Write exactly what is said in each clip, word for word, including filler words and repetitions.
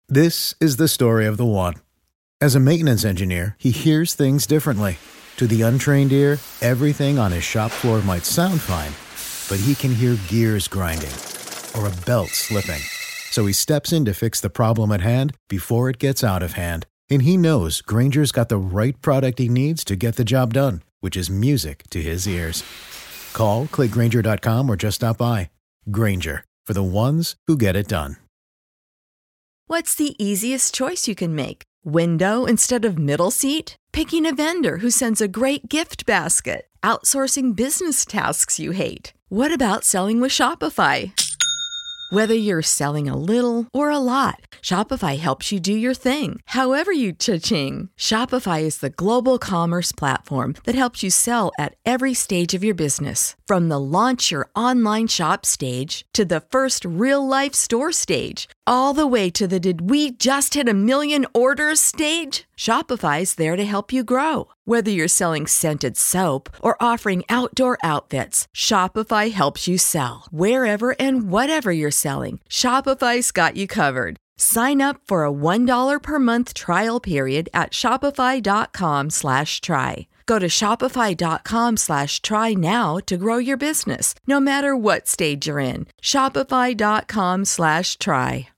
This is the story of the one. As a maintenance engineer, he hears things differently. To the untrained ear, everything on his shop floor might sound fine, but he can hear gears grinding or a belt slipping. So he steps in to fix the problem at hand before it gets out of hand. And he knows Grainger's got the right product he needs to get the job done, which is music to his ears. Call, click Grainger dot com, or just stop by. Grainger, for the ones who get it done. What's the easiest choice you can make? Window instead of middle seat? Picking a vendor who sends a great gift basket? Outsourcing business tasks you hate? What about selling with Shopify? Whether you're selling a little or a lot, Shopify helps you do your thing, however you cha-ching. Shopify is the global commerce platform that helps you sell at every stage of your business. From the launch your online shop stage to the first real-life store stage, all the way to the did we just hit a million orders stage. Shopify's there to help you grow. Whether you're selling scented soap or offering outdoor outfits, Shopify helps you sell. Wherever and whatever you're selling, Shopify's got you covered. Sign up for a one dollar per month trial period at shopify.com slash try. Go to shopify.com slash try now to grow your business, no matter what stage you're in. Shopify.com slash try.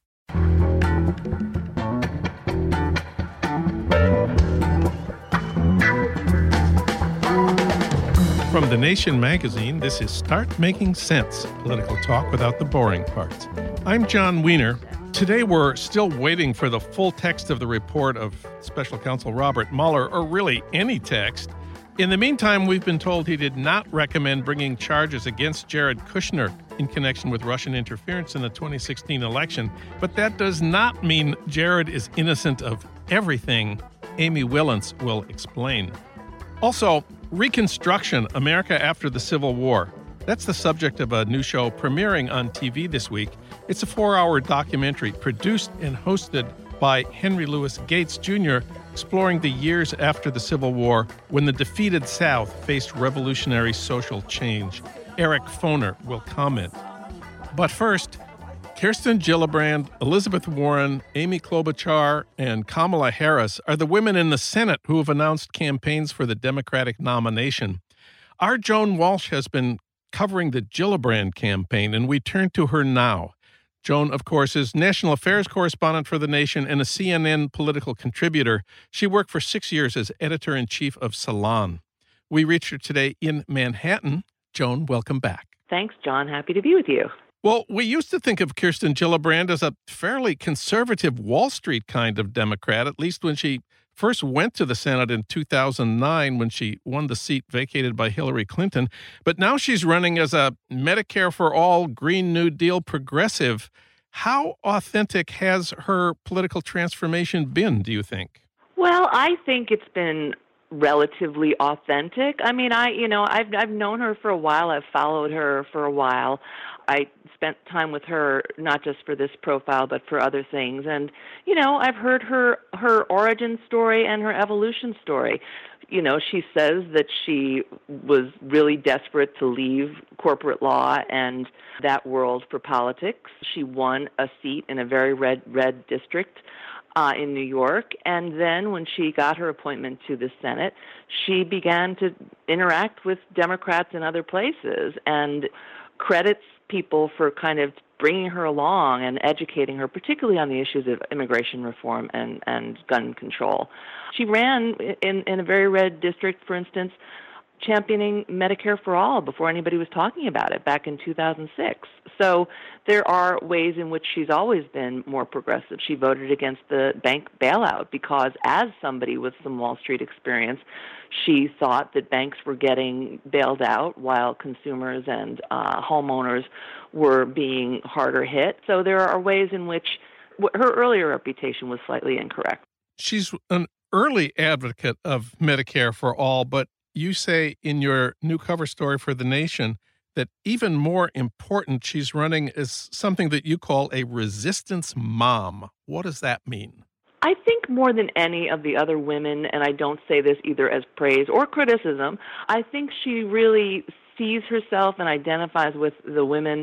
From The Nation magazine, this is Start Making Sense, political talk without the boring parts. I'm John Wiener. Today we're still waiting for the full text of the report of Special Counsel Robert Mueller, or really any text. In the meantime, we've been told he did not recommend bringing charges against Jared Kushner in connection with Russian interference in the twenty sixteen election. But that does not mean Jared is innocent of everything. Amy Willence will explain. Also, Reconstruction, America After the Civil War. That's the subject of a new show premiering on T V this week. It's a four-hour documentary produced and hosted by Henry Louis Gates, Junior, exploring the years after the Civil War when the defeated South faced revolutionary social change. Eric Foner will comment. But first, Kirsten Gillibrand, Elizabeth Warren, Amy Klobuchar, and Kamala Harris are the women in the Senate who have announced campaigns for the Democratic nomination. Our Joan Walsh has been covering the Gillibrand campaign, and we turn to her now. Joan, of course, is national affairs correspondent for The Nation and a C N N political contributor. She worked for six years as editor-in-chief of Salon. We reached her today in Manhattan. Joan, welcome back. Thanks, John. Happy to be with you. Well, we used to think of Kirsten Gillibrand as a fairly conservative Wall Street kind of Democrat, at least when she first went to the Senate in two thousand nine when she won the seat vacated by Hillary Clinton. But now she's running as a Medicare for All, Green New Deal progressive. How authentic has her political transformation been, do you think? Well, I think it's been relatively authentic. I mean, I, you know, I've I've known her for a while. I've followed her for a while. I spent time with her not just for this profile, but for other things. And, you know, I've heard her her origin story and her evolution story. You know, she says that she was really desperate to leave corporate law and that world for politics. She won a seat in a very red red district Uh, in New York, and then when she got her appointment to the Senate, she began to interact with Democrats in other places and credits people for kind of bringing her along and educating her, particularly on the issues of immigration reform and, and gun control. She ran in, in a very red district, for instance, championing Medicare for All before anybody was talking about it back in two thousand six. So there are ways in which she's always been more progressive. She voted against the bank bailout because as somebody with some Wall Street experience, she thought that banks were getting bailed out while consumers and uh, homeowners were being harder hit. So there are ways in which her earlier reputation was slightly incorrect. She's an early advocate of Medicare for All, but you say in your new cover story for The Nation that even more important, she's running as something that you call a resistance mom. What does that mean? I think more than any of the other women, and I don't say this either as praise or criticism, I think she really sees herself and identifies with the women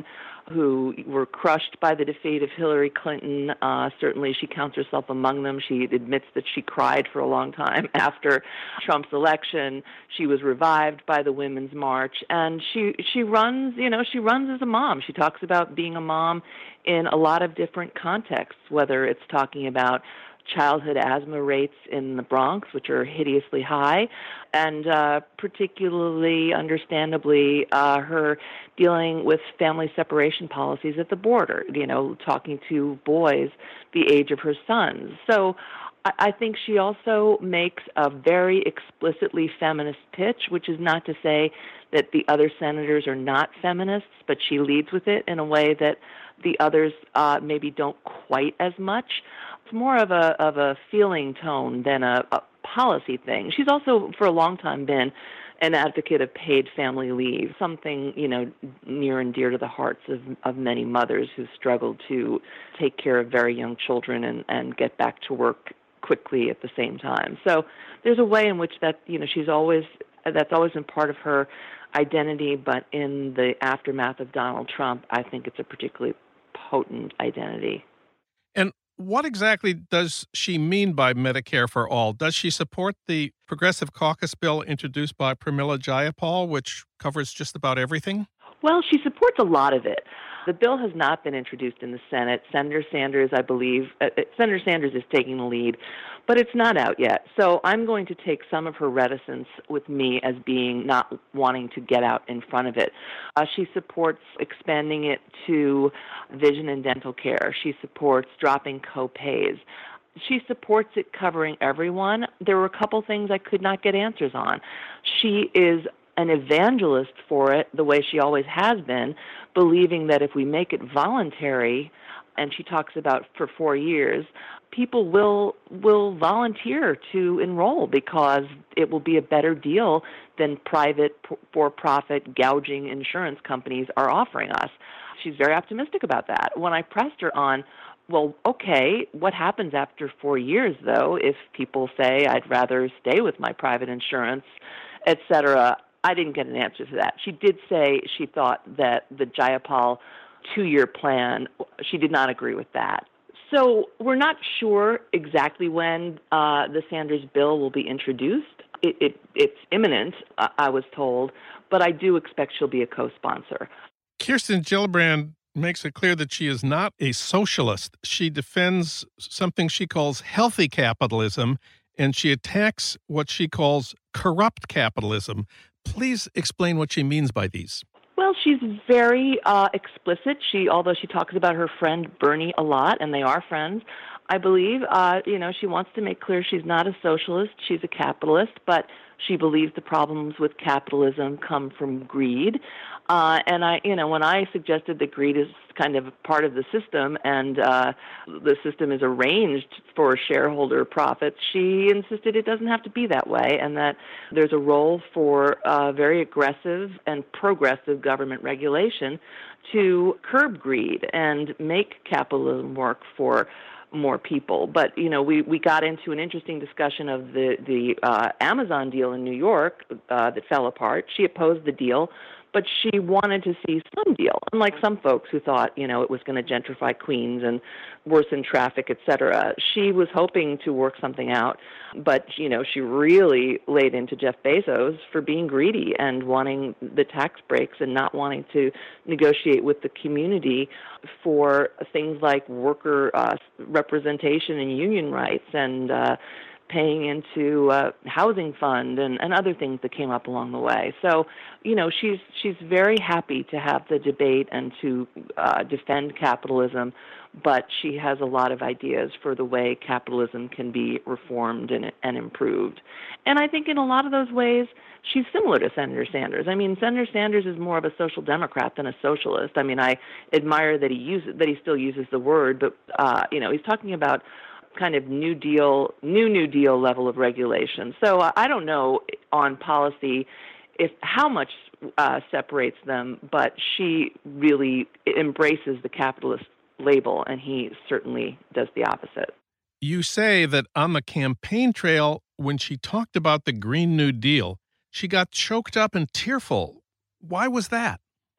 who were crushed by the defeat of Hillary Clinton. Uh, certainly she counts herself among them. She admits that she cried for a long time after Trump's election. She was revived by the Women's March. And she, she runs, you know, she runs as a mom. She talks about being a mom in a lot of different contexts, whether it's talking about childhood asthma rates in the Bronx, which are hideously high, and uh, particularly, understandably, uh, her dealing with family separation policies at the border, you know, talking to boys the age of her sons. So I, I think she also makes a very explicitly feminist pitch, which is not to say that the other senators are not feminists, but she leads with it in a way that the others uh, maybe don't quite as much. It's more of a of a feeling tone than a, a policy thing. She's also, for a long time, been an advocate of paid family leave, something, you know, near and dear to the hearts of, of many mothers who struggle to take care of very young children and, and get back to work quickly at the same time. So there's a way in which that, you know, she's always, that's always been part of her identity, but in the aftermath of Donald Trump, I think it's a particularly potent identity. And what exactly does she mean by Medicare for All? Does she support the Progressive Caucus bill introduced by Pramila Jayapal, which covers just about everything? Well, she supports a lot of it. The bill has not been introduced in the Senate. Senator Sanders, I believe, uh, Senator Sanders is taking the lead, but it's not out yet. So I'm going to take some of her reticence with me as being not wanting to get out in front of it. Uh, she supports expanding it to vision and dental care. She supports dropping co-pays. She supports it covering everyone. There were a couple things I could not get answers on. She is an evangelist for it, the way she always has been, believing that if we make it voluntary, and she talks about for four years, people will will volunteer to enroll because it will be a better deal than private for-profit gouging insurance companies are offering us. She's very optimistic about that. When I pressed her on, well, okay, what happens after four years, though, if people say, I'd rather stay with my private insurance, et cetera, I didn't get an answer to that. She did say she thought that the Jayapal two-year plan, she did not agree with that. So we're not sure exactly when uh, the Sanders bill will be introduced. It, it, it's imminent, uh, I was told, but I do expect she'll be a co-sponsor. Kirsten Gillibrand makes it clear that she is not a socialist. She defends something she calls healthy capitalism, and she attacks what she calls corrupt capitalism. Please explain what she means by these. Well, she's very uh, explicit. She, although she talks about her friend Bernie a lot, and they are friends, I believe, uh, you know, she wants to make clear she's not a socialist, she's a capitalist, but she believes the problems with capitalism come from greed. Uh, and I, you know, when I suggested that greed is kind of part of the system and uh, the system is arranged for shareholder profits, she insisted it doesn't have to be that way and that there's a role for uh, very aggressive and progressive government regulation to curb greed and make capitalism work for more people. But, you know, we, we got into an interesting discussion of the, the uh, Amazon deal in New York uh, that fell apart. She opposed the deal, but she wanted to see some deal, unlike some folks who thought, you know, it was going to gentrify Queens and worsen traffic, et cetera. She was hoping to work something out, but, you know, she really laid into Jeff Bezos for being greedy and wanting the tax breaks and not wanting to negotiate with the community for things like worker uh, representation and union rights and uh, paying into uh, housing fund and, and other things that came up along the way. So, you know, she's she's very happy to have the debate and to uh, defend capitalism, but she has a lot of ideas for the way capitalism can be reformed and, and improved. And I think in a lot of those ways, she's similar to Senator Sanders. I mean, Senator Sanders is more of a social democrat than a socialist. I mean, I admire that he uses that he still uses the word, but uh, you know, he's talking about kind of New Deal, new New Deal level of regulation. So uh, I don't know on policy if how much uh, separates them, but she really embraces the capitalist label, and he certainly does the opposite. You say that on the campaign trail, when she talked about the Green New Deal, she got choked up and tearful. Why was that? She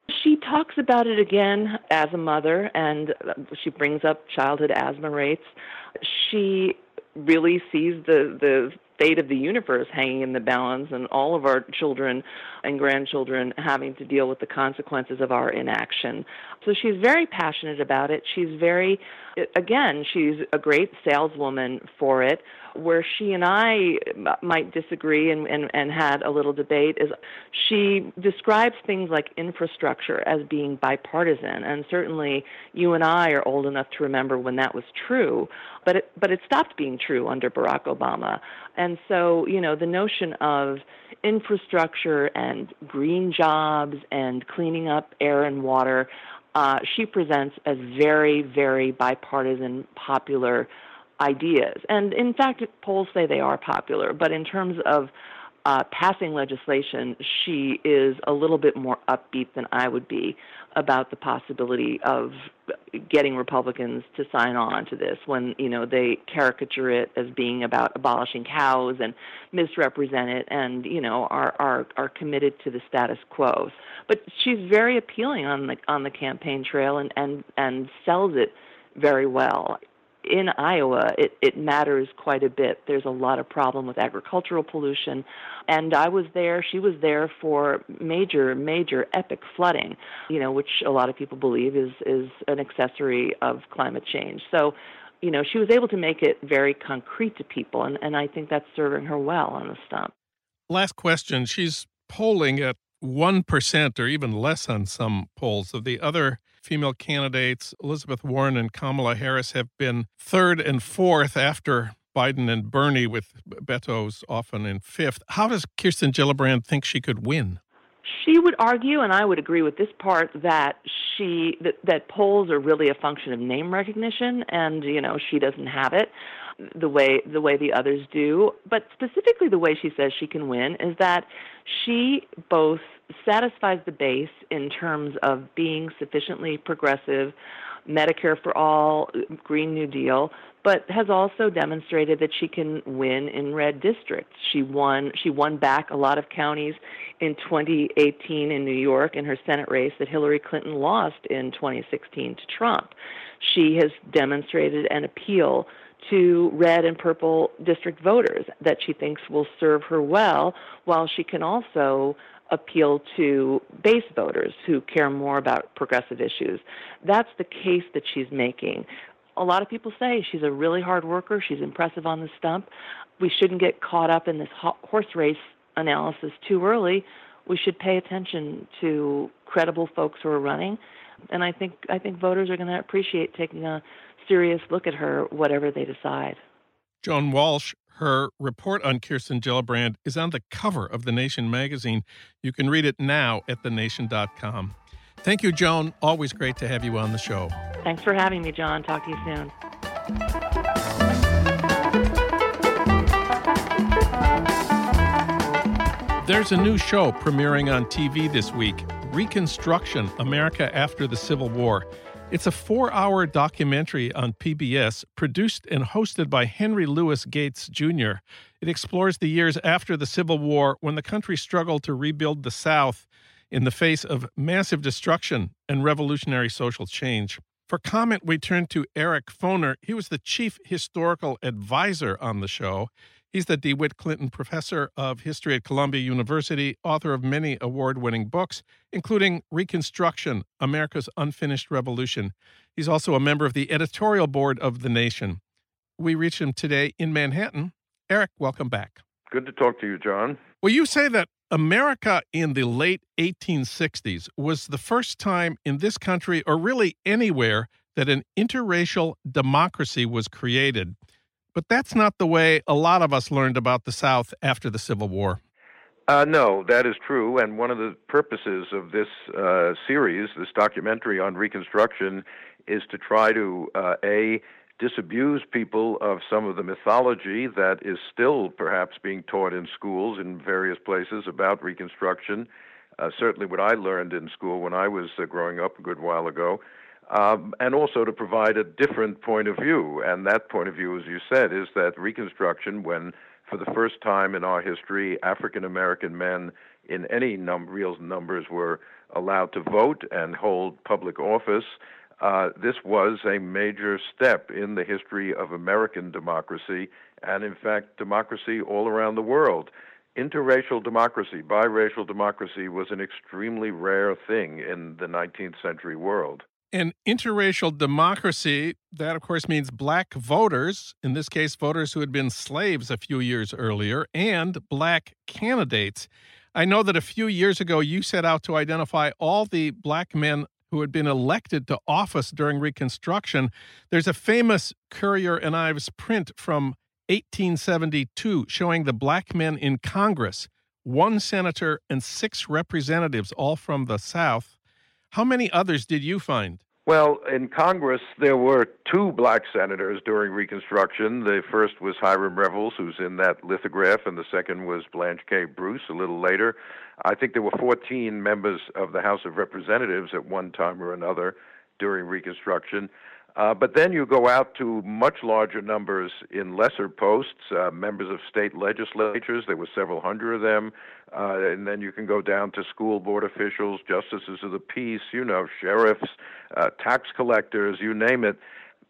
talks about it again as a mother, and she brings up childhood asthma rates. She really sees the, the fate of the universe hanging in the balance, and all of our children and grandchildren having to deal with the consequences of our inaction. So she's very passionate about it. She's very, again, she's a great saleswoman for it. Where she and I might disagree and, and, and had a little debate is she describes things like infrastructure as being bipartisan, and certainly you and I are old enough to remember when that was true, but it, but it stopped being true under Barack Obama. And so, you know, the notion of infrastructure and green jobs and cleaning up air and water, uh, she presents as very, very bipartisan, popular ideas. And in fact, polls say they are popular, but in terms of uh, passing legislation, she is a little bit more upbeat than I would be about the possibility of getting Republicans to sign on to this when, you know, they caricature it as being about abolishing cows and misrepresent it and, you know, are, are, are committed to the status quo. But she's very appealing on the on the campaign trail and, and, and sells it very well. In Iowa, it, it matters quite a bit. There's a lot of problem with agricultural pollution, and I was there, she was there for major, major epic flooding, you know, which a lot of people believe is, is an accessory of climate change. So, you know, she was able to make it very concrete to people, and, and I think that's serving her well on the stump. Last question. She's polling at one percent or even less on some polls. Of the other female candidates, Elizabeth Warren and Kamala Harris have been third and fourth after Biden and Bernie, with Beto's often in fifth. How does Kirsten Gillibrand think she could win? She would argue, and I would agree with this part, that she that, that polls are really a function of name recognition, and you know she doesn't have it the way the way the others do. But specifically, the way she says she can win is that she both satisfies the base in terms of being sufficiently progressive, Medicare for all, Green New Deal, but has also demonstrated that she can win in red districts. She won she won back a lot of counties in twenty eighteen in New York in her Senate race that Hillary Clinton lost in twenty sixteen to Trump. She has demonstrated an appeal to red and purple district voters that she thinks will serve her well, while she can also appeal to base voters who care more about progressive issues. That's the case that she's making. A lot of people say she's a really hard worker. She's impressive on the stump. We shouldn't get caught up in this horse race analysis too early. We should pay attention to credible folks who are running. And I think I think voters are going to appreciate taking a serious look at her, whatever they decide. Joan Walsh, her report on Kirsten Gillibrand is on the cover of The Nation magazine. You can read it now at the nation dot com. Thank you, Joan. Always great to have you on the show. Thanks for having me, John. Talk to you soon. There's a new show premiering on T V this week, Reconstruction, America After the Civil War. It's a four-hour documentary on P B S, produced and hosted by Henry Louis Gates, Junior It explores the years after the Civil War, when the country struggled to rebuild the South in the face of massive destruction and revolutionary social change. For comment, we turn to Eric Foner. He was the chief historical advisor on the show. He's the DeWitt Clinton Professor of History at Columbia University, author of many award-winning books, including Reconstruction, America's Unfinished Revolution. He's also a member of the editorial board of The Nation. We reach him today in Manhattan. Eric, welcome back. Good to talk to you, John. Well, you say that America in the late eighteen sixties was the first time in this country, or really anywhere, that an interracial democracy was created. But that's not the way a lot of us learned about the South after the Civil War. Uh, no, that is true. And one of the purposes of this uh, series, this documentary on Reconstruction, is to try to, uh, A, disabuse people of some of the mythology that is still perhaps being taught in schools in various places about Reconstruction. Uh, certainly what I learned in school when I was uh, growing up a good while ago. Um, and also to provide a different point of view. And that point of view, as you said, is that Reconstruction, when for the first time in our history, African-American men in any num- real numbers were allowed to vote and hold public office. Uh, this was a major step in the history of American democracy and, in fact, democracy all around the world. Interracial democracy, biracial democracy, was an extremely rare thing in the nineteenth century world. And interracial democracy, that of course means black voters, in this case voters who had been slaves a few years earlier, and black candidates. I know that a few years ago you set out to identify all the black men who had been elected to office during Reconstruction. There's a famous Currier and Ives print from eighteen seventy-two showing the black men in Congress, one senator and six representatives, all from the South. How many others did you find? Well, in Congress, there were two black senators during Reconstruction. The first was Hiram Revels, who's in that lithograph, and the second was Blanche K. Bruce a little later. I think there were fourteen members of the House of Representatives at one time or another during Reconstruction. Uh, but then you go out to much larger numbers in lesser posts, uh, members of state legislatures. There were several hundred of them. Uh, and then you can go down to school board officials, justices of the peace, you know, sheriffs, uh, tax collectors, you name it.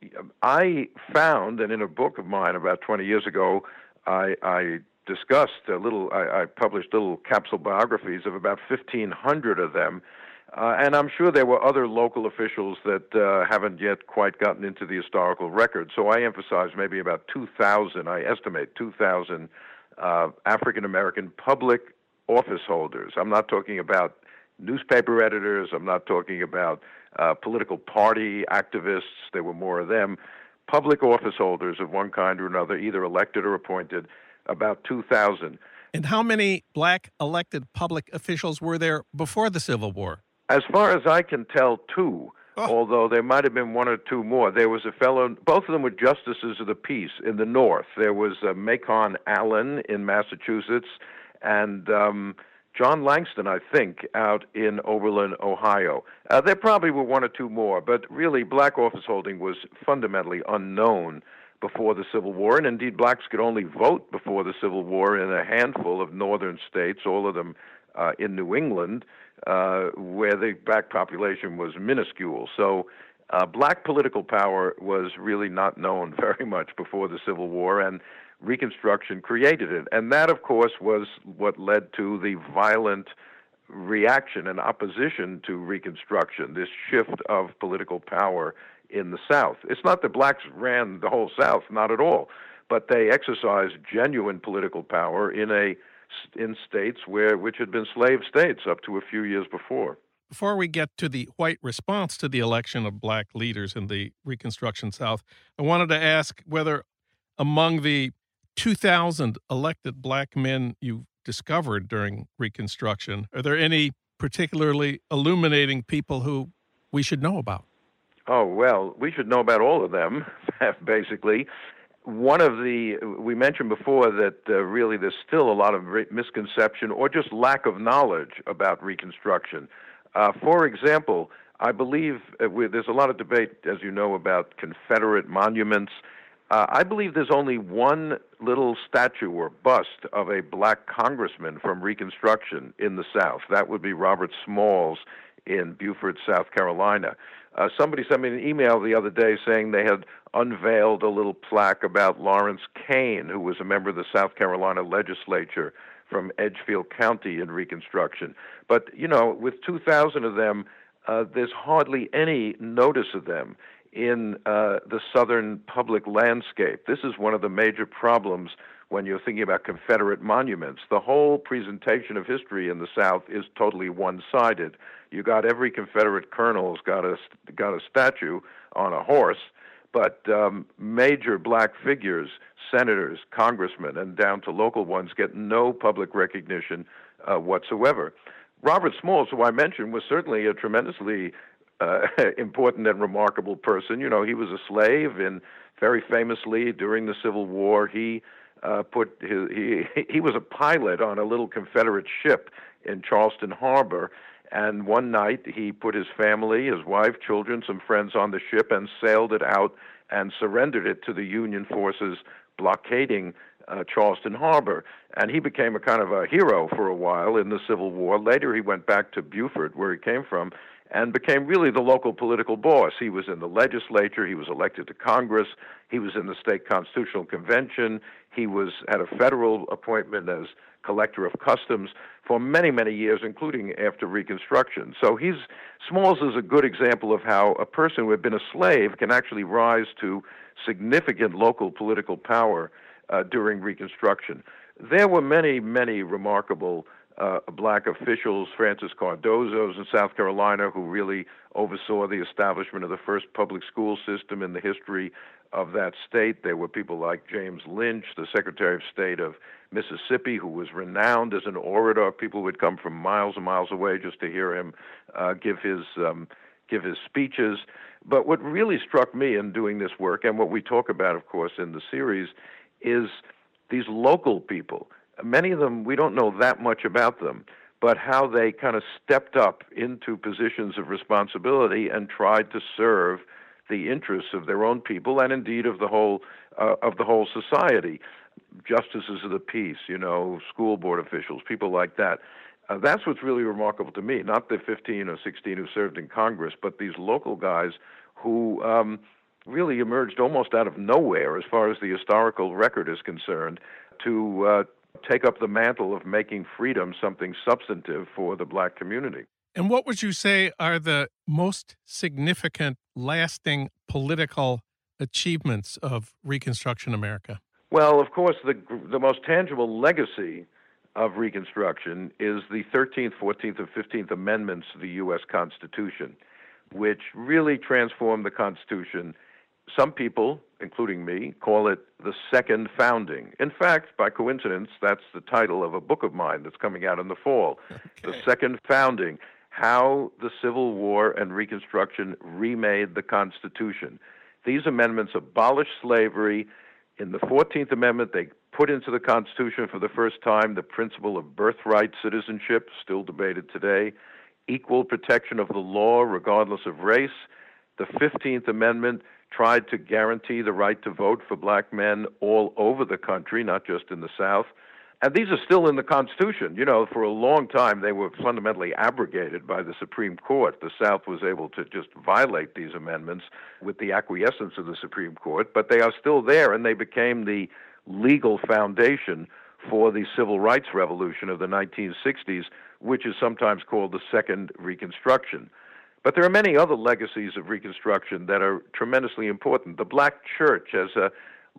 I found, and in a book of mine about twenty years ago, I, I discussed a little, I, I published little capsule biographies of about fifteen hundred of them. Uh, and I'm sure there were other local officials that uh, haven't yet quite gotten into the historical record. So I emphasize maybe about two thousand, I estimate two thousand uh, African-American public office holders. I'm not talking about newspaper editors. I'm not talking about uh, political party activists. There were more of them. Public office holders of one kind or another, either elected or appointed, about two thousand. And how many black elected public officials were there before the Civil War? As far as I can tell, two, oh. although there might have been one or two more. There was a fellow, both of them were justices of the peace in the North. There was uh, Macon Allen in Massachusetts and um, John Langston, I think, out in Oberlin, Ohio. Uh, there probably were one or two more, but really black office holding was fundamentally unknown before the Civil War, and indeed blacks could only vote before the Civil War in a handful of northern states, all of them uh, in New England, uh, where the black population was minuscule. So uh, black political power was really not known very much before the Civil War, and Reconstruction created it. And that, of course, was what led to the violent reaction and opposition to Reconstruction, this shift of political power in the South. It's not that blacks ran the whole South, not at all, but they exercised genuine political power in a in states where which had been slave states up to a few years before. Before we get to the white response to the election of black leaders in the Reconstruction South, I wanted to ask whether among the two thousand elected black men you discovered during Reconstruction, are there any particularly illuminating people who we should know about? Oh, well, we should know about all of them, basically. One of the, we mentioned before that uh, really there's still a lot of misconception or just lack of knowledge about Reconstruction. Uh, for example, I believe uh, we, there's a lot of debate, as you know, about Confederate monuments. Uh, I believe there's only one little statue or bust of a black congressman from Reconstruction in the South. That would be Robert Smalls in Beaufort, South Carolina. Uh, somebody sent me an email the other day saying they had unveiled a little plaque about Lawrence Kane, who was a member of the South Carolina legislature from Edgefield County in Reconstruction. But, you know, with two thousand of them, uh, there's hardly any notice of them in uh, the southern public landscape. This is one of the major problems when you're thinking about Confederate monuments. The whole presentation of history in the South is totally one-sided. You got every Confederate colonel's got a got a statue on a horse, but um, major black figures, senators, congressmen, and down to local ones get no public recognition uh, whatsoever. Robert Smalls, who I mentioned, was certainly a tremendously uh, important and remarkable person. You know, he was a slave, and very famously during the Civil War, he uh, put his, he he was a pilot on a little Confederate ship in Charleston Harbor. And one night he put his family, his wife, children, some friends on the ship and sailed it out and surrendered it to the Union forces blockading uh, Charleston Harbor. And he became a kind of a hero for a while in the Civil War. Later, he went back to Beaufort, where he came from, and became really the local political boss. He was in the legislature. He was elected to Congress. He was in the state constitutional convention. He was had a federal appointment as collector of customs for many, many years, including after Reconstruction. So he's Smalls is a good example of how a person who had been a slave can actually rise to significant local political power uh, during Reconstruction. There were many, many remarkable uh, black officials, Francis Cardozo's in South Carolina, who really oversaw the establishment of the first public school system in the history of that state. There were people like James Lynch, the Secretary of State of Mississippi, who was renowned as an orator. People would come from miles and miles away just to hear him uh, give his um, give his speeches. But what really struck me in doing this work, and what we talk about, of course, in the series, is these local people. Many of them, we don't know that much about them, but how they kind of stepped up into positions of responsibility and tried to serve the interests of their own people and indeed of the whole uh, of the whole society. Justices of the peace, you know, school board officials, people like that. Uh, that's what's really remarkable to me. Not the fifteen or sixteen who served in Congress, but these local guys who um, really emerged almost out of nowhere, as far as the historical record is concerned, to uh, take up the mantle of making freedom something substantive for the black community. And what would you say are the most significant, lasting political achievements of Reconstruction America? Well, of course, the the most tangible legacy of Reconstruction is the thirteenth, fourteenth, and fifteenth Amendments to the U S Constitution, which really transformed the Constitution. Some people, including me, call it the second founding. In fact, by coincidence, that's the title of a book of mine that's coming out in the fall. Okay. The second founding, how the Civil War and Reconstruction remade the Constitution. These amendments abolished slavery. In the fourteenth Amendment, they put into the Constitution for the first time the principle of birthright citizenship, still debated today, equal protection of the law regardless of race. The fifteenth Amendment tried to guarantee the right to vote for black men all over the country, not just in the South. And these are still in the Constitution. You know, for a long time, they were fundamentally abrogated by the Supreme Court. The South was able to just violate these amendments with the acquiescence of the Supreme Court, but they are still there, and they became the legal foundation for the Civil Rights Revolution of the nineteen sixties, which is sometimes called the Second Reconstruction. But there are many other legacies of Reconstruction that are tremendously important. The black church as a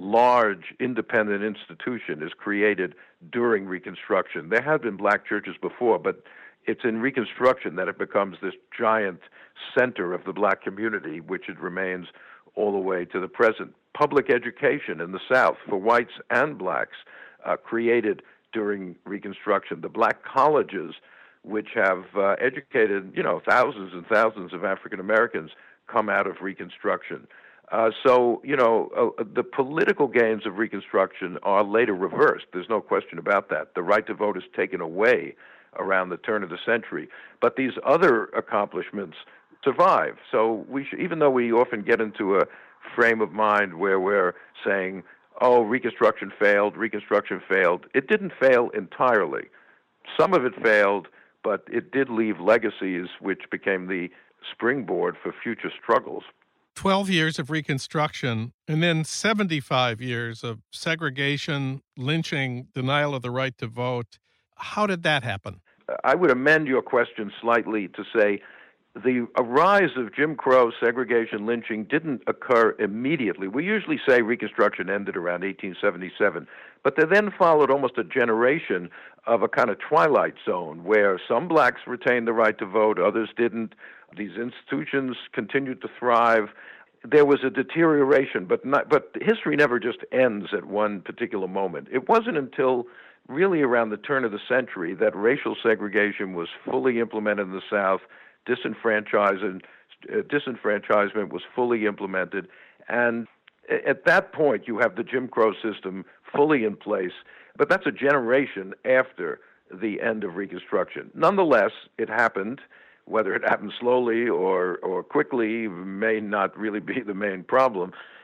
large independent institution is created during Reconstruction. There have been black churches before, but it's in Reconstruction that it becomes this giant center of the black community, which it remains all the way to the present. Public education in the South for whites and blacks uh, created during Reconstruction. The black colleges, which have uh, educated, you know, thousands and thousands of African Americans, come out of Reconstruction. Uh, so, you know, uh, the political gains of Reconstruction are later reversed. There's no question about that. The right to vote is taken away around the turn of the century. But these other accomplishments survive. So we should, even though we often get into a frame of mind where we're saying, oh, Reconstruction failed, Reconstruction failed, it didn't fail entirely. Some of it failed, but it did leave legacies which became the springboard for future struggles. twelve years of Reconstruction, and then seventy-five years of segregation, lynching, denial of the right to vote. How did that happen? I would amend your question slightly to say the rise of Jim Crow, segregation, lynching didn't occur immediately. We usually say Reconstruction ended around eighteen seventy-seven, but there then followed almost a generation of a kind of twilight zone where some blacks retained the right to vote, others didn't. These institutions continued to thrive. There was a deterioration, but not, but history never just ends at one particular moment. It wasn't until really around the turn of the century that racial segregation was fully implemented in the South, disenfranchisement, uh, disenfranchisement was fully implemented, and at that point you have the Jim Crow system fully in place, but that's a generation after the end of Reconstruction. Nonetheless, it happened. Whether it happened slowly or, or quickly may not really be the main problem.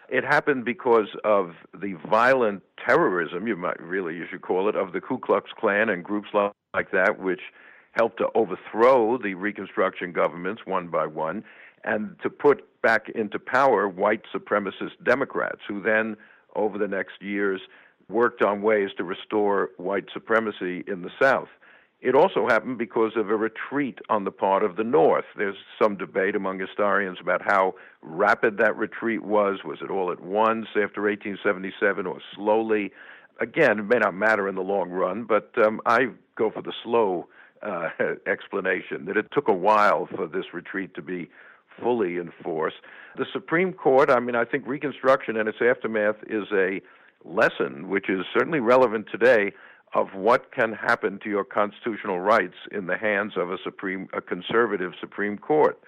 It happened because of the violent terrorism, you might really, you should call it, of the Ku Klux Klan and groups like that, which helped to overthrow the Reconstruction governments one by one and to put back into power white supremacist Democrats who then, over the next years, worked on ways to restore white supremacy in the South. It also happened because of a retreat on the part of the North. There's some debate among historians about how rapid that retreat was. Was it all at once after eighteen seventy-seven or slowly? Again, it may not matter in the long run, but um, I go for the slow uh, explanation, that it took a while for this retreat to be fully enforced. The Supreme Court, I mean, I think Reconstruction and its aftermath is a lesson, which is certainly relevant today, of what can happen to your constitutional rights in the hands of a supreme, a conservative Supreme Court.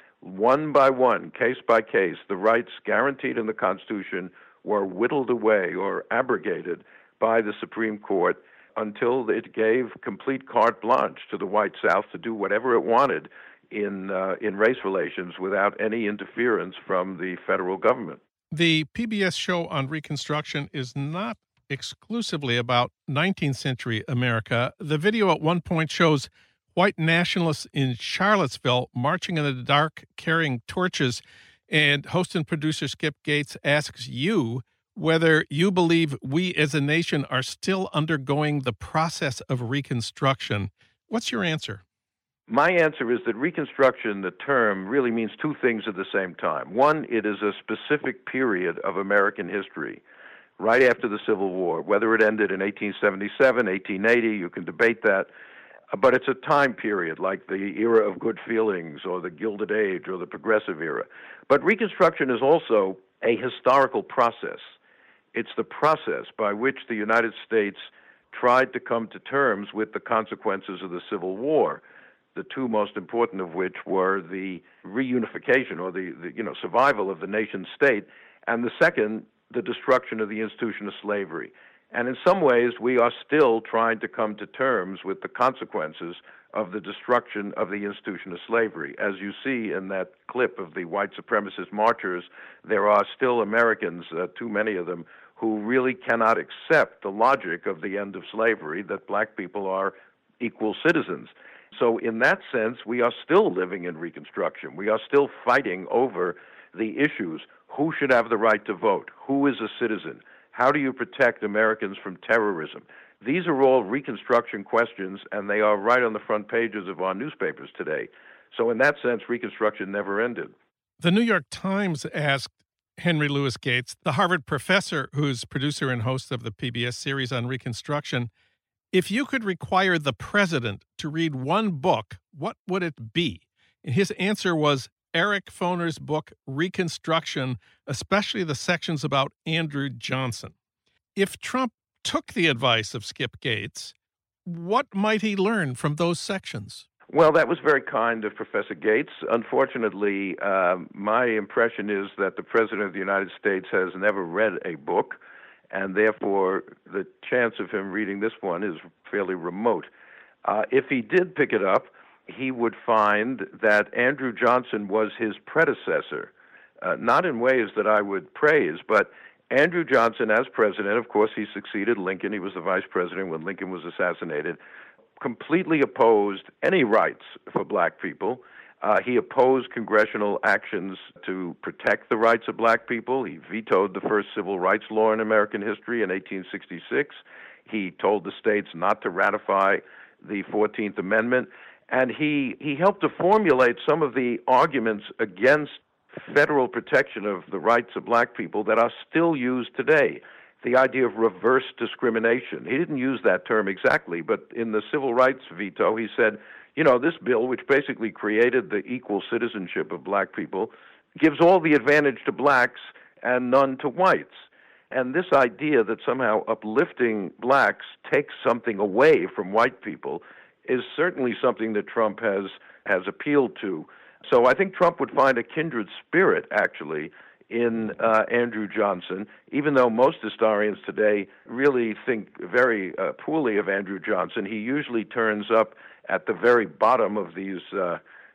One by one, case by case, the rights guaranteed in the Constitution were whittled away or abrogated by the Supreme Court until it gave complete carte blanche to the white South to do whatever it wanted in uh, in race relations without any interference from the federal government. The P B S show on Reconstruction is not exclusively about nineteenth century America. The video at one point shows white nationalists in Charlottesville marching in the dark, carrying torches, and host and producer Skip Gates asks you whether you believe we as a nation are still undergoing the process of Reconstruction. What's your answer? My answer is that Reconstruction, the term, really means two things at the same time. One, it is a specific period of American history, right after the Civil War. Whether it ended in eighteen seventy-seven, eighteen eighty, you can debate that, but it's a time period like the era of good feelings or the Gilded Age or the Progressive era. But Reconstruction is also a historical process. It's the process by which the United States tried to come to terms with the consequences of the Civil War, the two most important of which were the reunification or the, the you know survival of the nation state, and the second, the destruction of the institution of slavery. And in some ways, we are still trying to come to terms with the consequences of the destruction of the institution of slavery. As you see in that clip of the white supremacist marchers, there are still Americans, uh, too many of them, who really cannot accept the logic of the end of slavery, that black people are equal citizens. So in that sense, we are still living in Reconstruction. We are still fighting over the issues. Who should have the right to vote? Who is a citizen? How do you protect Americans from terrorism? These are all Reconstruction questions, and they are right on the front pages of our newspapers today. So in that sense, Reconstruction never ended. The New York Times asked Henry Louis Gates, the Harvard professor who's producer and host of the P B S series on Reconstruction, if you could require the president to read one book, what would it be? And his answer was Eric Foner's book, Reconstruction, especially the sections about Andrew Johnson. If Trump took the advice of Skip Gates, what might he learn from those sections? Well, that was very kind of Professor Gates. Unfortunately, um, my impression is that the President of the United States has never read a book, and therefore the chance of him reading this one is fairly remote. Uh, if he did pick it up, he would find that Andrew Johnson was his predecessor, uh, not in ways that I would praise, but Andrew Johnson, as president, of course, he succeeded Lincoln. He was the vice president when Lincoln was assassinated, completely opposed any rights for black people. Uh, he opposed congressional actions to protect the rights of black people. He vetoed the first civil rights law in American history in eighteen sixty-six. He told the states not to ratify the fourteenth Amendment. And he, he helped to formulate some of the arguments against federal protection of the rights of black people that are still used today. The idea of reverse discrimination. He didn't use that term exactly, but in the civil rights veto, he said, you know, this bill, which basically created the equal citizenship of black people, gives all the advantage to blacks and none to whites. And this idea that somehow uplifting blacks takes something away from white people is certainly something that Trump has has appealed to. So I think Trump would find a kindred spirit, actually, in uh, Andrew Johnson, even though most historians today really think very uh, poorly of Andrew Johnson. He usually turns up at the very bottom of these, uh,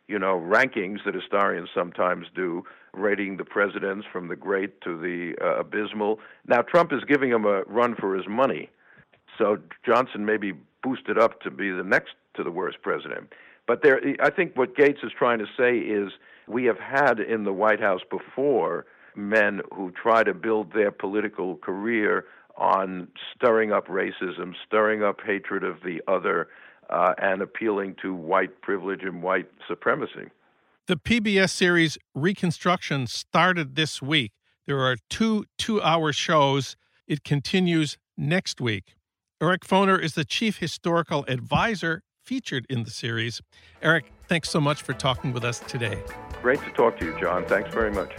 you know, rankings that historians sometimes do, rating the presidents from the great to the uh, abysmal. Now, Trump is giving him a run for his money. So Johnson may be boosted up to be the next to the worst president. But there, I think what Gates is trying to say is we have had in the White House before men who try to build their political career on stirring up racism, stirring up hatred of the other, uh, and appealing to white privilege and white supremacy. The P B S series Reconstruction started this week. There are two two-hour shows. It continues next week. Eric Foner is the chief historical advisor featured in the series. Eric, thanks so much for talking with us today. Great to talk to you, John. Thanks very much.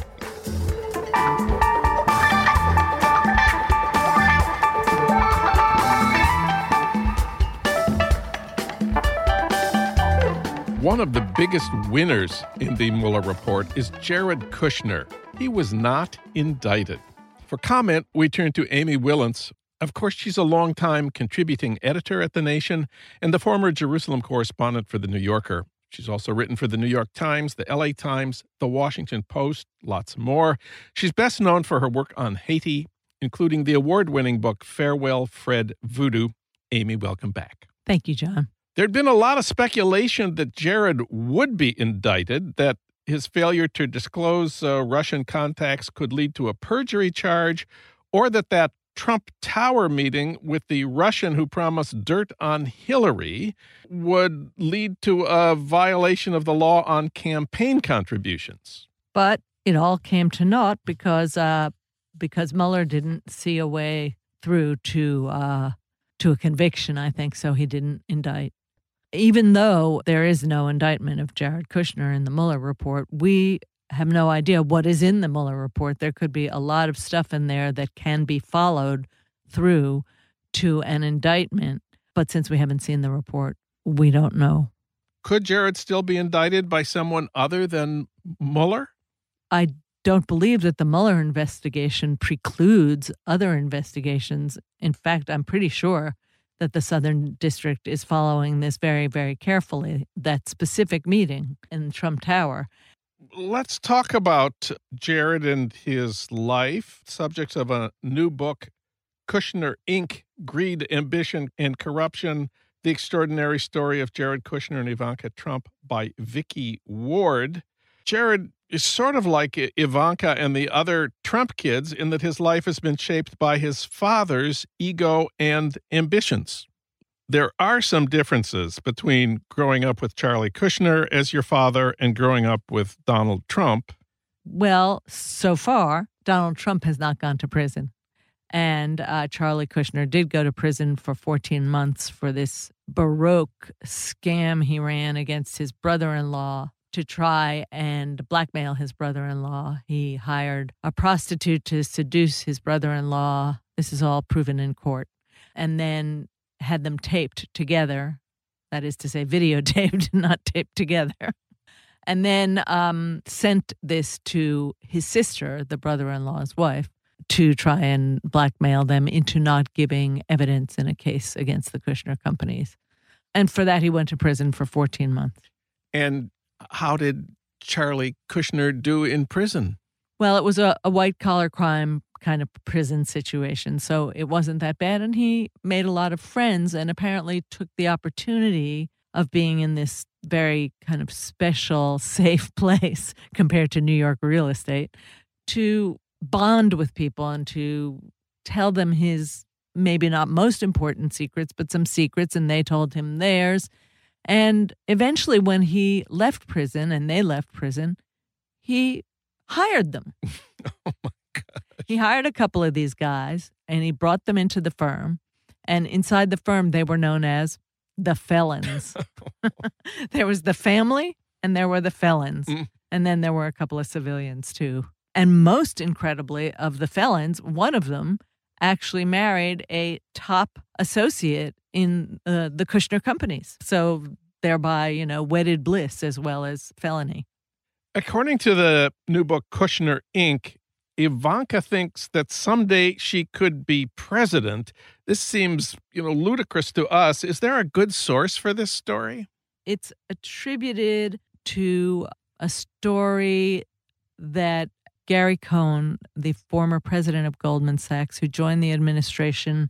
One of the biggest winners in the Mueller report is Jared Kushner. He was not indicted. For comment, we turn to Amy Willence. Of course, she's a longtime contributing editor at The Nation and the former Jerusalem correspondent for The New Yorker. She's also written for The New York Times, The L A Times, The Washington Post, lots more. She's best known for her work on Haiti, including the award-winning book Farewell, Fred Voodoo. Amy, welcome back. Thank you, John. There'd been a lot of speculation that Jared would be indicted, that his failure to disclose uh, Russian contacts could lead to a perjury charge, or that that Trump Tower meeting with the Russian who promised dirt on Hillary would lead to a violation of the law on campaign contributions. But it all came to naught because uh, because Mueller didn't see a way through to uh, to a conviction, I think, so he didn't indict. Even though there is no indictment of Jared Kushner in the Mueller report, we have no idea what is in the Mueller report. There could be a lot of stuff in there that can be followed through to an indictment. But since we haven't seen the report, we don't know. Could Jared still be indicted by someone other than Mueller? I don't believe that the Mueller investigation precludes other investigations. In fact, I'm pretty sure that the Southern District is following this very, very carefully, that specific meeting in Trump Tower. Let's talk about Jared and his life, subjects of a new book, Kushner, Incorporated. Greed, Ambition, and Corruption, The Extraordinary Story of Jared Kushner and Ivanka Trump by Vicky Ward. Jared is sort of like Ivanka and the other Trump kids in that his life has been shaped by his father's ego and ambitions. There are some differences between growing up with Charlie Kushner as your father and growing up with Donald Trump. Well, so far, Donald Trump has not gone to prison. And uh, Charlie Kushner did go to prison for fourteen months for this Baroque scam he ran against his brother-in-law to try and blackmail his brother-in-law. He hired a prostitute to seduce his brother-in-law. This is all proven in court. And then had them taped together. That is to say, videotaped, not taped together. And then um, sent this to his sister, the brother-in-law's wife, to try and blackmail them into not giving evidence in a case against the Kushner companies. And for that, he went to prison for fourteen months. And how did Charlie Kushner do in prison? Well, it was a, a white-collar crime kind of prison situation, so it wasn't that bad. And he made a lot of friends and apparently took the opportunity of being in this very kind of special, safe place compared to New York real estate to bond with people and to tell them his maybe not most important secrets, but some secrets, and they told him theirs. And eventually when he left prison and they left prison, he hired them. Oh, my God. He hired a couple of these guys and he brought them into the firm. And inside the firm, they were known as the felons. There was the family and there were the felons. Mm. And then there were a couple of civilians, too. And most incredibly, of the felons, one of them actually married a top associate in uh, the Kushner companies. So thereby, you know, wedded bliss as well as felony. According to the new book, Kushner, Incorporated, Ivanka thinks that someday she could be president. This seems, you know, ludicrous to us. Is there a good source for this story? It's attributed to a story that Gary Cohn, the former president of Goldman Sachs, who joined the administration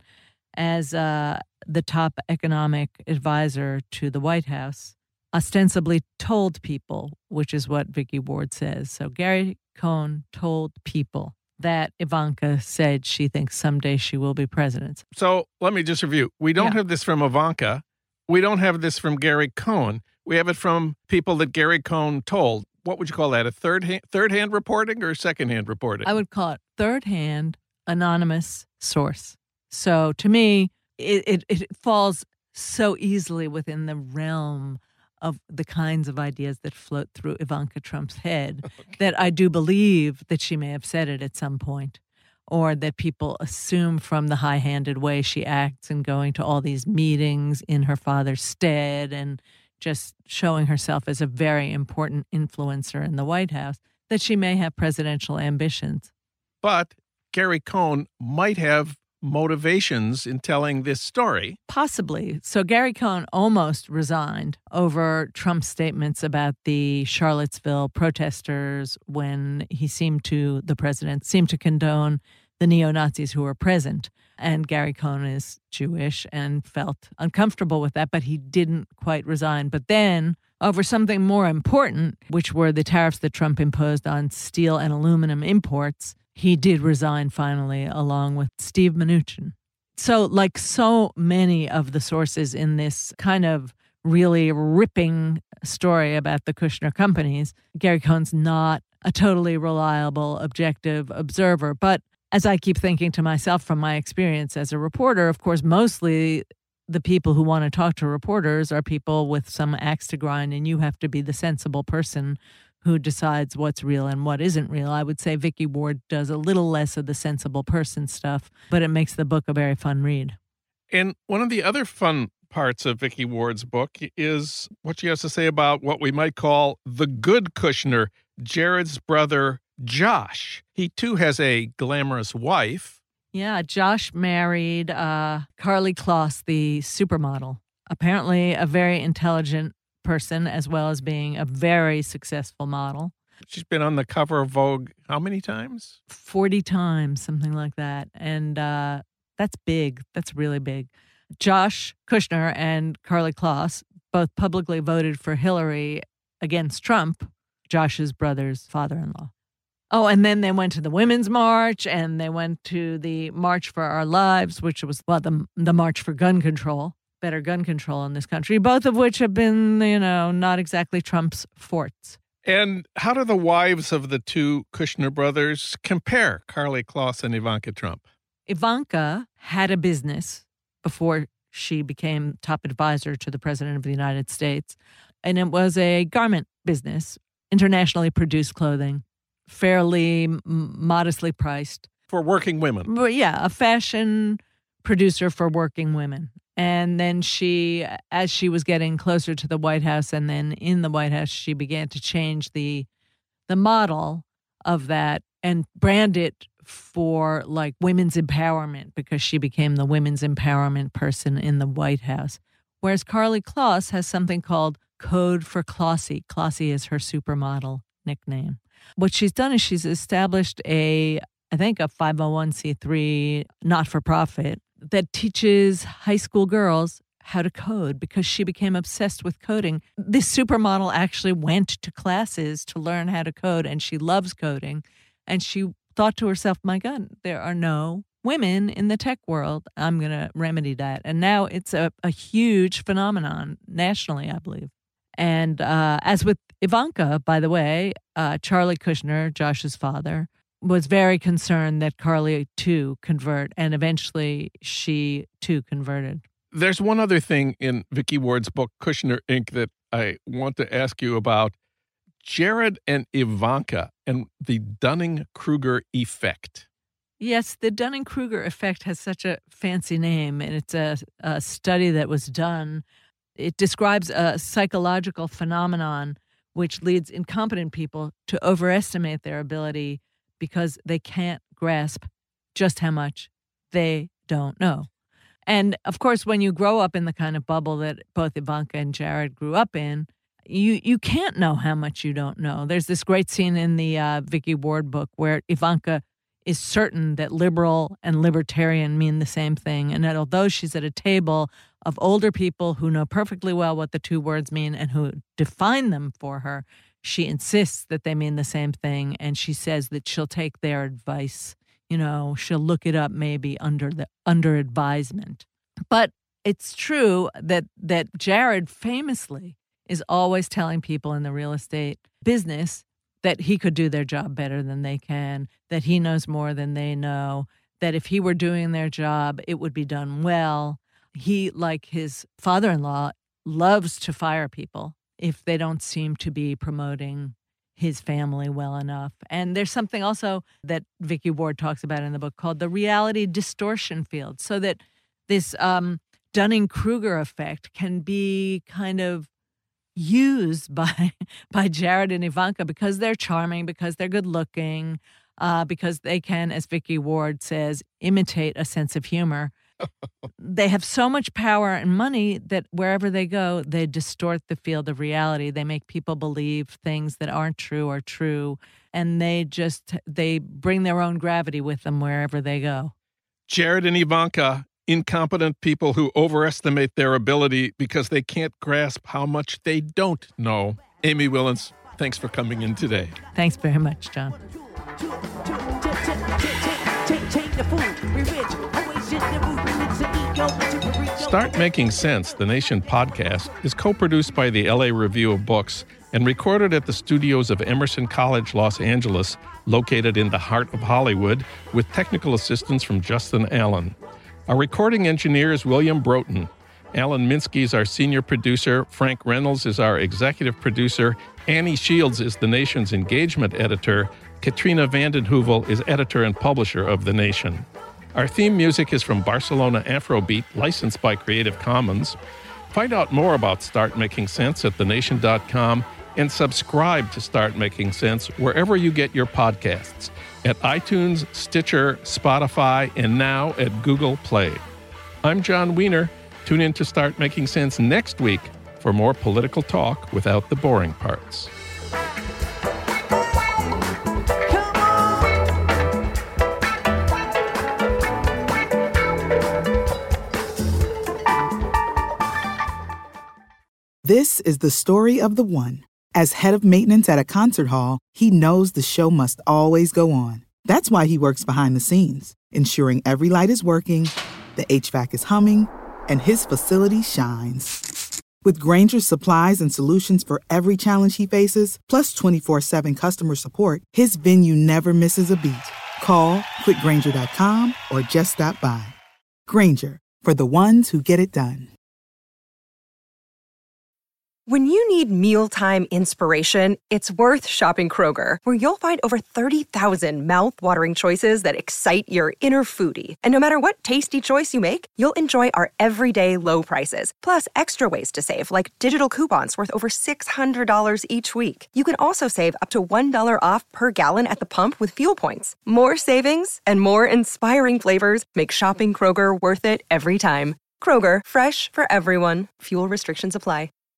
as uh, the top economic advisor to the White House, ostensibly told people, which is what Vicky Ward says. So Gary Cohn told people that Ivanka said she thinks someday she will be president. So let me just review. We don't Yeah. have this from Ivanka. We don't have this from Gary Cohn. We have it from people that Gary Cohn told. What would you call that? A third hand, third hand reporting or second hand reporting? I would call it third-hand anonymous source. So to me, it, it, it falls so easily within the realm of the kinds of ideas that float through Ivanka Trump's head Okay. that I do believe that she may have said it at some point, or that people assume from the high-handed way she acts in going to all these meetings in her father's stead and just showing herself as a very important influencer in the White House, that she may have presidential ambitions. But Gary Cohn might have motivations in telling this story. Possibly. So Gary Cohn almost resigned over Trump's statements about the Charlottesville protesters when he seemed to, the president, seemed to condone the neo-Nazis who were present. And Gary Cohn is Jewish and felt uncomfortable with that, but he didn't quite resign. But then, over something more important, which were the tariffs that Trump imposed on steel and aluminum imports, he did resign finally, along with Steve Mnuchin. So, like so many of the sources in this kind of really ripping story about the Kushner companies, Gary Cohn's not a totally reliable, objective observer. But as I keep thinking to myself from my experience as a reporter, of course, mostly the people who want to talk to reporters are people with some axe to grind, and you have to be the sensible person who decides what's real and what isn't real. I would say Vicky Ward does a little less of the sensible person stuff, but it makes the book a very fun read. And one of the other fun parts of Vicky Ward's book is what she has to say about what we might call the good Kushner, Jared's brother, Josh. He, too, has a glamorous wife. Yeah, Josh married uh, Carly Kloss, the supermodel. Apparently a very intelligent person, as well as being a very successful model. She's been on the cover of Vogue how many times? forty times, something like that. And uh, that's big. That's really big. Josh Kushner and Carly Kloss both publicly voted for Hillary against Trump, Josh's brother's father-in-law. Oh, and then they went to the Women's March, and they went to the March for Our Lives, which was, well, the, the March for Gun Control, better gun control in this country, both of which have been, you know, not exactly Trump's forts. And how do the wives of the two Kushner brothers compare, Carly Kloss and Ivanka Trump? Ivanka had a business before she became top advisor to the President of the United States, and it was a garment business, internationally produced clothing, fairly m- modestly priced. For working women. But yeah, a fashion producer for working women. And then she, as she was getting closer to the White House and then in the White House, she began to change the the model of that and brand it for like women's empowerment, because she became the women's empowerment person in the White House. Whereas Carly Kloss has something called Code for Klossy. Klossy is her supermodel nickname. What she's done is she's established a, I think, a five oh one c three not-for-profit that teaches high school girls how to code, because she became obsessed with coding. This supermodel actually went to classes to learn how to code, and she loves coding. And she thought to herself, my God, there are no women in the tech world. I'm going to remedy that. And now it's a, a huge phenomenon nationally, I believe. And uh, as with Ivanka, by the way, uh, Charlie Kushner, Josh's father, was very concerned that Carly, too, convert. And eventually she, too, converted. There's one other thing in Vicky Ward's book, Kushner, Incorporated, that I want to ask you about. Jared and Ivanka and the Dunning-Kruger effect. Yes, the Dunning-Kruger effect has such a fancy name, and it's a, a study that was done. It describes a psychological phenomenon which leads incompetent people to overestimate their ability because they can't grasp just how much they don't know. And, of course, when you grow up in the kind of bubble that both Ivanka and Jared grew up in, you you can't know how much you don't know. There's this great scene in the uh, Vicky Ward book where Ivanka is certain that liberal and libertarian mean the same thing, and that although she's at a table of older people who know perfectly well what the two words mean and who define them for her, she insists that they mean the same thing, and she says that she'll take their advice. You know, she'll look it up maybe under the under advisement. But it's true that that Jared famously is always telling people in the real estate business that he could do their job better than they can, that he knows more than they know, that if he were doing their job, it would be done well. He, like his father-in-law, loves to fire people if they don't seem to be promoting his family well enough. And there's something also that Vicky Ward talks about in the book called the reality distortion field, so that this um, Dunning-Kruger effect can be kind of used by by Jared and Ivanka because they're charming, because they're good looking, uh, because they can, as Vicky Ward says, imitate a sense of humor. They have so much power and money that wherever they go, they distort the field of reality. They make people believe things that aren't true are true, and they just they bring their own gravity with them wherever they go. Jared and Ivanka, incompetent people who overestimate their ability because they can't grasp how much they don't know. Amy Willens, thanks for coming in today. Thanks very much, John. Start Making Sense, the Nation podcast, is co-produced by the L A Review of Books and recorded at the studios of Emerson College, Los Angeles, located in the heart of Hollywood, with technical assistance from Justin Allen. Our recording engineer is William Broughton. Alan Minsky is our senior producer. Frank Reynolds is our executive producer. Annie Shields is the Nation's engagement editor. Katrina Vanden Heuvel is editor and publisher of The Nation. Our theme music is from Barcelona Afrobeat, licensed by Creative Commons. Find out more about Start Making Sense at the nation dot com and subscribe to Start Making Sense wherever you get your podcasts, at iTunes, Stitcher, Spotify, and now at Google Play. I'm John Wiener. Tune in to Start Making Sense next week for more political talk without the boring parts. This is the story of the one. As head of maintenance at a concert hall, he knows the show must always go on. That's why he works behind the scenes, ensuring every light is working, the H V A C is humming, and his facility shines. With Grainger's supplies and solutions for every challenge he faces, plus twenty-four seven customer support, his venue never misses a beat. Call quick grainger dot com or just stop by. Grainger, for the ones who get it done. When you need mealtime inspiration, it's worth shopping Kroger, where you'll find over thirty thousand mouth-watering choices that excite your inner foodie. And no matter what tasty choice you make, you'll enjoy our everyday low prices, plus extra ways to save, like digital coupons worth over six hundred dollars each week. You can also save up to one dollar off per gallon at the pump with fuel points. More savings and more inspiring flavors make shopping Kroger worth it every time. Kroger, fresh for everyone. Fuel restrictions apply.